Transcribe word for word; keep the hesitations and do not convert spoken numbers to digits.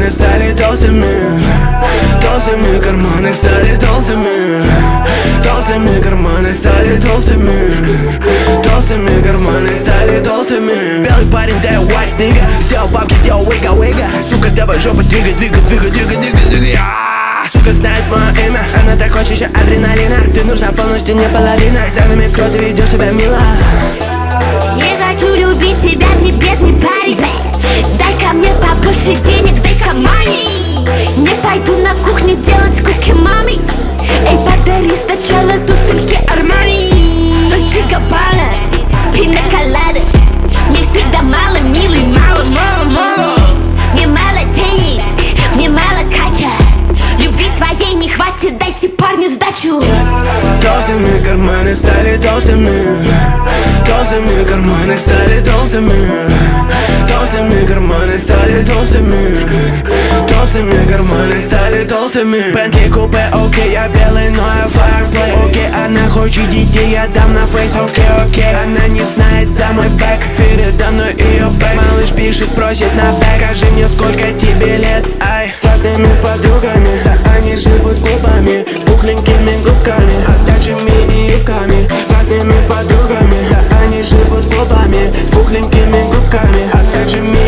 карманы стали толстыми, толстыми карманы стали толстыми, толстыми карманы стали толстыми, толстыми карманы стали толстыми. Белый парень, да я white nigga, сделал бабки, сделал вига вига. Сука, давай жопу двигай, двигай, двигай, двигай, двигай, двигай. Сука знает мое имя, она так хочет еще адреналина. Ты нужна полностью, не половина. Дай на микро, ты ведешь себя мило. Не хочу любить тебя, ты бедный парень. Дай-ка мне побольше денег, дай-ка money. Не пойду на кухню делать куки маме. Эй, подари сначала туфельки Армани. Дольче Габбана, пина колада. Мне всегда мало, милый, мало, мало, мало. Мне мало денег, мне мало кача. Любви твоей не хватит, дайте парню сдачу. Толстыми карманы стали толстыми, толстыми карманы стали толстыми, толстыми карманы стали толстыми, толстыми карманы стали толстыми. Бентли купе, окей, я белый, но я фаерплей. Окей, она хочет детей, я дам на фейс, окей, окей. Она не знает за мой бэк, передо мной ее бэк. Малыш пишет, просит на бэк. Скажи мне, сколько тебе лет, ай. С разными подругами, да они живут клубами, с пухленькими губками, а также мини-юбками. С разными подругами, да они живут клубами, с пухленькими губками, а также мини